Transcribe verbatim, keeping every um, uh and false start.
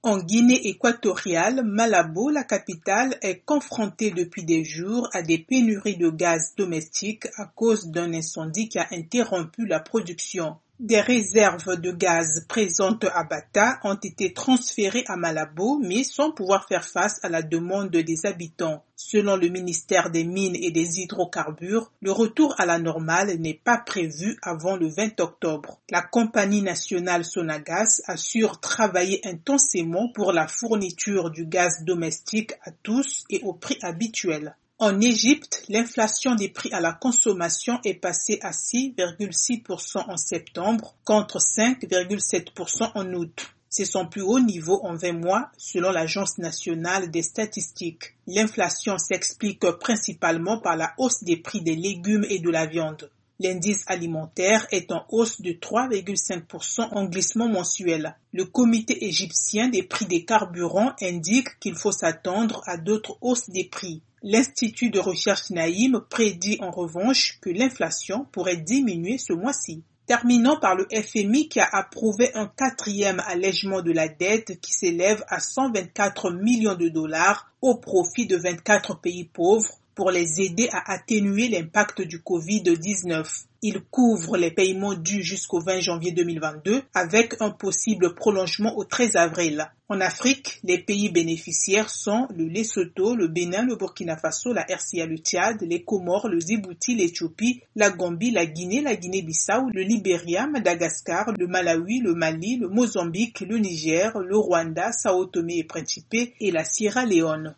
En Guinée équatoriale, Malabo, la capitale, est confrontée depuis des jours à des pénuries de gaz domestique à cause d'un incendie qui a interrompu la production. Des réserves de gaz présentes à Bata ont été transférées à Malabo, mais sans pouvoir faire face à la demande des habitants. Selon le ministère des Mines et des Hydrocarbures, le retour à la normale n'est pas prévu avant le vingt octobre. La compagnie nationale Sonagas assure travailler intensément pour la fourniture du gaz domestique à tous et au prix habituel. En Égypte, l'inflation des prix à la consommation est passée à six virgule six pour cent en septembre contre cinq virgule sept pour cent en août. C'est son plus haut niveau en vingt mois, selon l'Agence nationale des statistiques. L'inflation s'explique principalement par la hausse des prix des légumes et de la viande. L'indice alimentaire est en hausse de trois virgule cinq pour cent en glissement mensuel. Le comité égyptien des prix des carburants indique qu'il faut s'attendre à d'autres hausses des prix. L'Institut de recherche Naïm prédit en revanche que l'inflation pourrait diminuer ce mois-ci. Terminons par le F M I qui a approuvé un quatrième allègement de la dette qui s'élève à cent vingt-quatre millions de dollars au profit de vingt-quatre pays pauvres pour les aider à atténuer l'impact du covid dix-neuf. Il couvre les paiements dus jusqu'au vingt janvier deux mille vingt-deux avec un possible prolongement au treize avril. En Afrique, les pays bénéficiaires sont le Lesotho, le Bénin, le Burkina Faso, la R C A, le Tchad, les Comores, le Djibouti, l'Éthiopie, la Gambie, la Guinée, la Guinée-Bissau, le Libéria, Madagascar, le Malawi, le Mali, le Mozambique, le Niger, le Rwanda, Sao Tomé et Principe et la Sierra Leone.